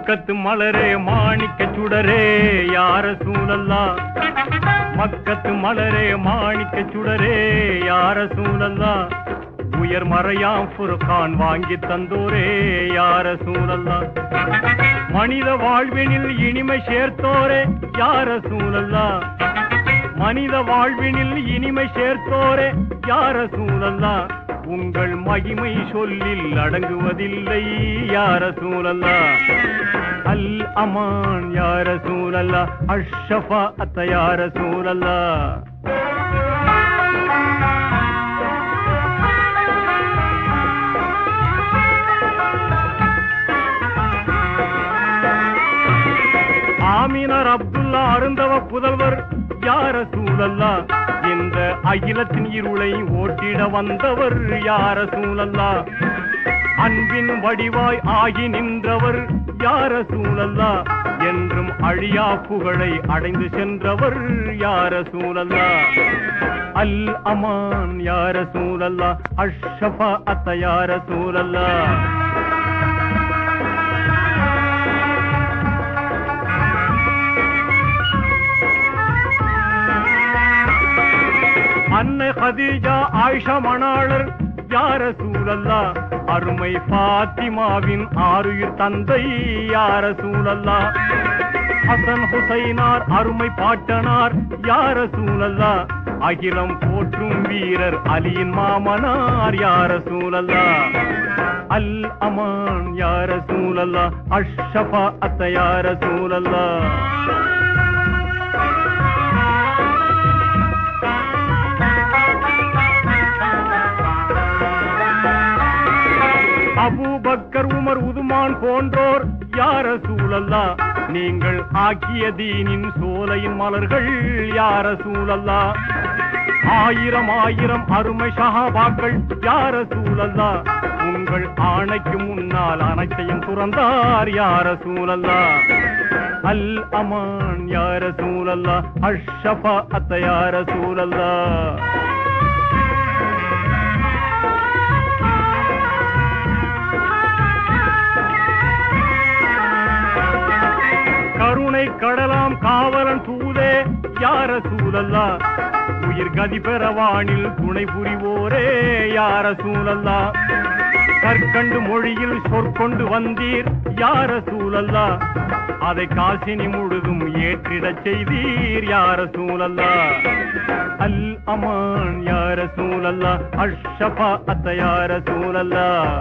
மக்கத்து மலரே மாணிக்க சுடரே யா ரசூலல்லாஹ் மக்கத்து மலரே மாணிக்க சுடரே யா ரசூலல்லாஹ் உயர் மறையாம் ஃபுர்கான் வாங்கி தந்தோரே யா ரசூலல்லாஹ் மனித வாழ்வினில் இனிமை சேர்த்தோரே யா ரசூலல்லாஹ் மனித வாழ்வினில் இனிமை சேர்த்தோரே யா ரசூலல்லாஹ் உங்கள் மகிமை சொல்லில் அடங்குவதில்லை யா ரசூலல்லாஹ் அல் அமான் யா ரசூலல்லாஹ் அஷ்ஷஃபாஅத் யா ரசூலல்லாஹ் ஆமினார் அப்துல்லா அருந்தவ புதல்வர் யா ரசூலல்லாஹ் இந்த அகிலத்தின் இருளை ஓட்டிட வந்தவர் யா ரசூலல்லாஹ் அன்பின் வடிவாய் ஆகி நின்றவர் யா ரசூலல்லாஹ் என்றும் அழியா புகழை அடைந்து சென்றவர் யா ரசூலல்லாஹ் அல் அமான் யா ரசூலல்லாஹ் அஷ்ஷஃபாஅத் யா ரசூலல்லாஹ் அன்னை கதீஜா ஆயிஷா மணாளர் யா ரசூலல்லாஹ் அருமை ஃபாத்திமாவின் ஆருயிர் தந்தை யா ரசூலல்லாஹ் ஹசன் ஹுசைனார் அருமை பாட்டனார் யா ரசூலல்லாஹ் அகிலம் போற்றும் வீரர் அலியின் மாமனார் யா ரசூலல்லாஹ் அல் அமான் யா ரசூலல்லாஹ் அஷ்ஷஃபாஅத் யா ரசூலல்லாஹ் அபூபக்கர் உமர் உதுமான் போன்றோர் யா ரசூலல்லாஹ் நீங்கள் ஆக்கிய தீனின் சோலையின் மலர்கள் யா ரசூலல்லாஹ் ஆயிரம் ஆயிரம் அருமை சஹாபாக்கள் யா ரசூலல்லாஹ் உங்கள் ஆணைக்கு முன்னால் அனைத்தையும் துறந்தார் யா ரசூலல்லாஹ் அல் அமான் யா ரசூலல்லாஹ் அஷ்ஷஃபாஅத் யா ரசூலல்லாஹ் கருணை கடலாம் காவலன் தூதே யா ரசூலல்லாஹ் உயிர் கதி பெறவானில் துணை புரிவோரே யா ரசூலல்லாஹ் கற்கண்டு மொழியில் சொற்கொண்டு வந்தீர் யா ரசூலல்லாஹ் அதை காசினி முழுதும் ஏற்றிடச் செய்தீர் யா ரசூலல்லாஹ் அல் அமான் யா ரசூலல்லாஹ் அஷ்ஷஃபாஅத் யா ரசூலல்லாஹ்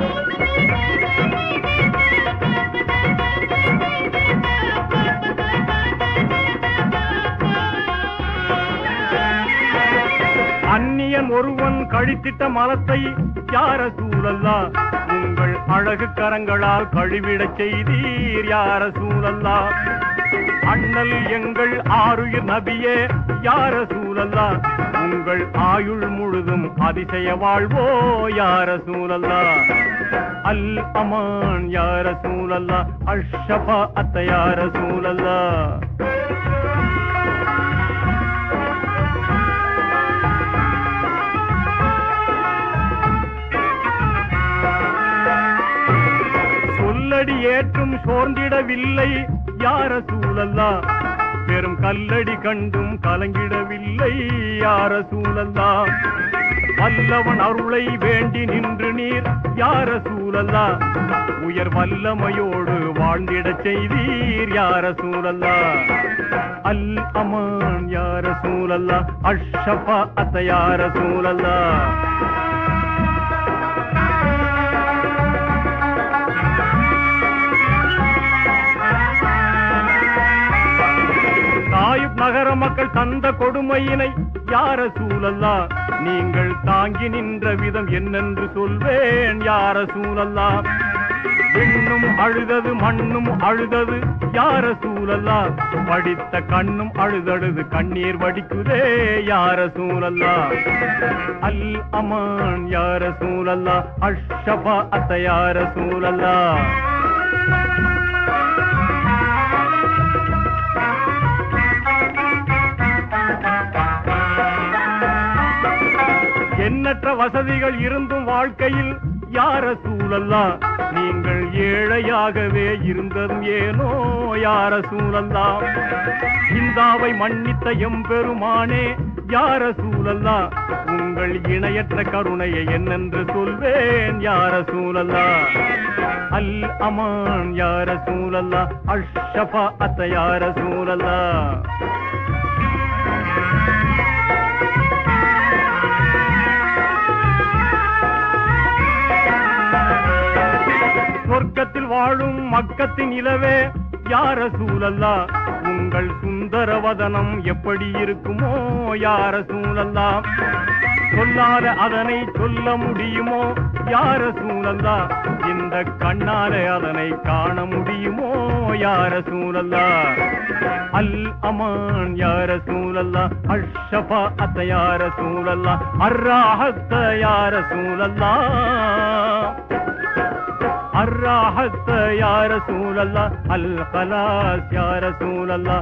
அந்நியன் ஒருவன் கழித்திட்ட மலத்தை யா ரசூலல்லாஹ் உங்கள் அழகு கரங்களால் கழுவிடச் செய்தீர் யா ரசூலல்லாஹ் அண்ணல் எங்கள் ஆருயிர் நபியே யா ரசூலல்லாஹ் உங்கள் ஆயுள் முழுதும் அதிசய வாழ்வோ யா ரசூலல்லாஹ் அல் அமான் யா ரசூலல்லாஹ் அஷ்ஷஃபாஅத் யா ரசூலல்லாஹ் சொல்லடி ஏற்றும் சோர்ந்திடவில்லை யா ரசூலல்லாஹ் பெரும் கல்லடி கண்டும் கலங்கிடவில்லை யா ரசூலல்லாஹ் வல்லவன் அருளை வேண்டி நின்று நீர் யா ரசூலல்லாஹ் உயர் வல்லமையோடு வாழ்ந்திடச் செய்தீர் யா ரசூலல்லாஹ் அல் அமான் யா ரசூலல்லாஹ் அஷ்ஷஃபாஅத் யா ரசூலல்லாஹ் தாயிப் நகர மக்கள் தந்த கொடுமையினை யா ரசூலல்லாஹ் நீங்கள் தாங்கி நின்ற விதம் என்னென்று சொல்வேன் யா ரசூலல்லாஹ் விண்ணும் அழுதது மண்ணும் அழுதது யா ரசூலல்லாஹ் படித்த கண்ணும் அழுதழுது கண்ணீர் வடிக்குதே யா ரசூலல்லாஹ் அல் அமான் யா ரசூலல்லாஹ் அஷ்ஷஃபாஅத் யா ரசூலல்லாஹ் எண்ணற்ற வசதிகள் இருந்தும் வாழ்க்கையில் யா ரசூலல்லாஹ் நீங்கள் ஏழையாகவே இருந்ததும் ஏனோ யா ரசூலல்லாஹ் இந்தாவை மன்னித்த எம்பெருமானே யா ரசூலல்லாஹ் உங்கள் இணையற்ற கருணையை என்னென்று சொல்வேன் யா ரசூலல்லாஹ் அல் அமான் யா ரசூலல்லாஹ் அஷ்ஷஃபாஅத் யா ரசூலல்லாஹ் சொர்க்கத்தில் வாழும் மக்கத்தின் இலவே யா ரசூலல்லாஹ் உங்கள் சுந்தரவதனம் எப்படி இருக்குமோ யா ரசூலல்லாஹ் சொல்லாத அதனை சொல்ல முடியுமோ யா ரசூலல்லாஹ் இந்த கண்ணாலே அதனை காண முடியுமோ யா ரசூலல்லாஹ் அல் அமான் யா ரசூலல்லாஹ் அஷ்ஷஃபாஅத் யா ரசூலல்லாஹ் அர்ராஹத் யா ரசூலல்லாஹ் الراحت يا رسول الله الخلاص يا رسول الله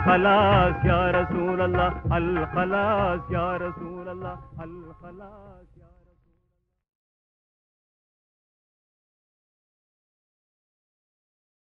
الخلاص يا رسول الله الخلاص يا رسول الله الخلاص